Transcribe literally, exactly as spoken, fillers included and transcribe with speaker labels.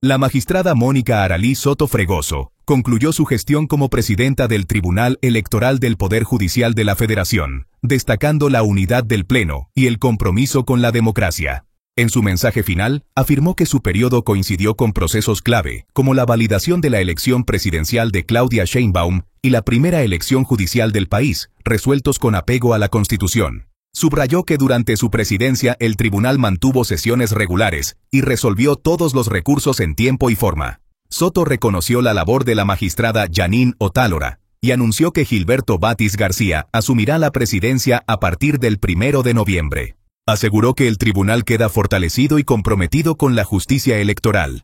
Speaker 1: La magistrada Mónica Aralí Soto Fregoso concluyó su gestión como presidenta del Tribunal Electoral del Poder Judicial de la Federación, destacando la unidad del Pleno y el compromiso con la democracia. En su mensaje final, afirmó que su periodo coincidió con procesos clave, como la validación de la elección presidencial de Claudia Sheinbaum y la primera elección judicial del país, resueltos con apego a la Constitución. Subrayó que durante su presidencia el tribunal mantuvo sesiones regulares y resolvió todos los recursos en tiempo y forma. Soto reconoció la labor de la magistrada Janine Otálora y anunció que Gilberto Batis García asumirá la presidencia a partir del primero de noviembre. Aseguró que el tribunal queda fortalecido y comprometido con la justicia electoral.